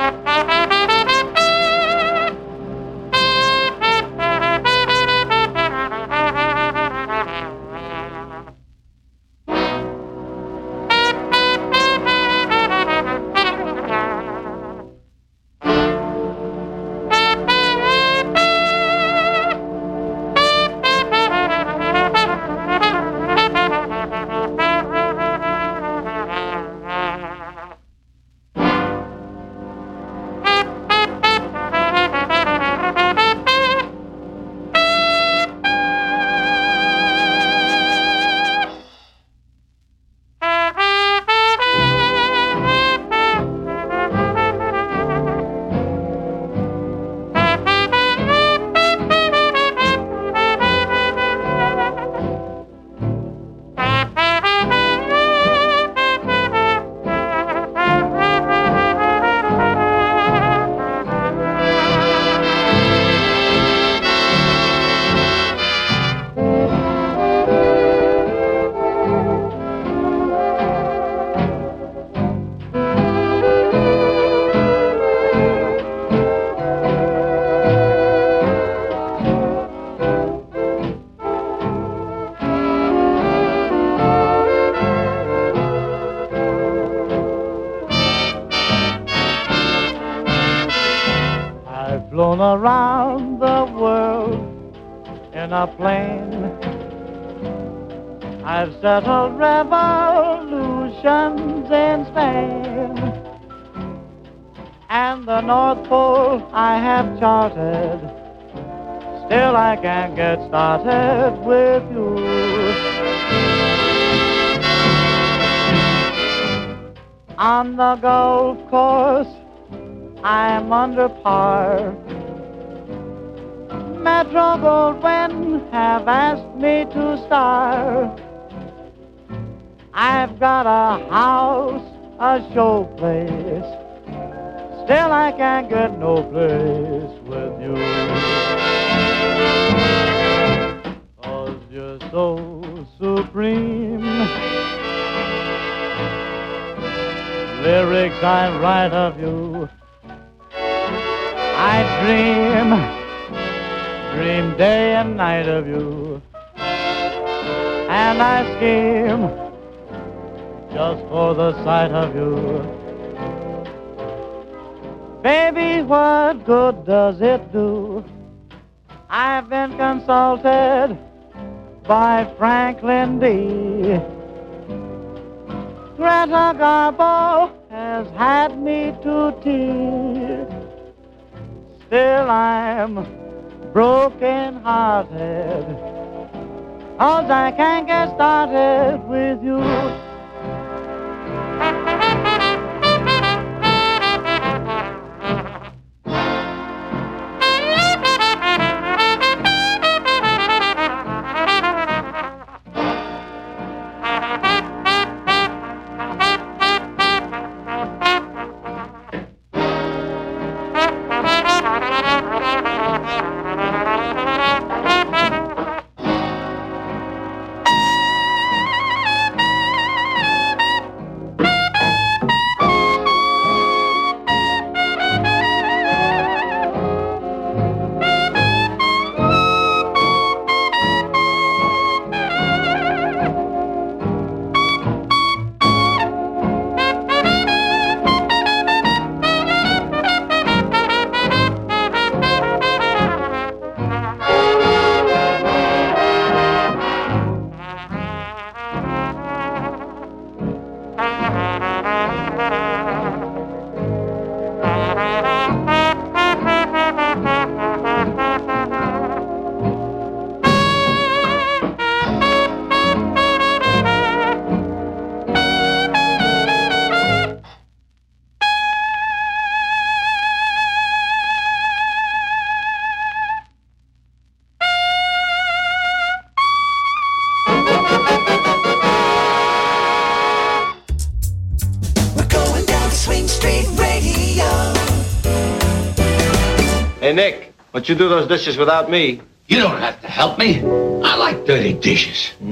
Flown around the world in a plane. I've settled revolutions in Spain, and the North Pole I have charted. Still I can't get started with you. On the golf course I'm under par. Metro-Goldwyn have asked me to star. I've got a house, a showplace. Still I can't get no place with you. 'Cause you're so supreme. Lyrics I write of you, I dream day and night of you, and I scheme just for the sight of you. Baby, what good does it do? I've been consulted by Franklin D. Greta Garbo has had me to tea. Still I'm broken-hearted, 'cause I can't get started with you. Hey, Nick, why don't you do those dishes without me? You don't have to help me. I like dirty dishes.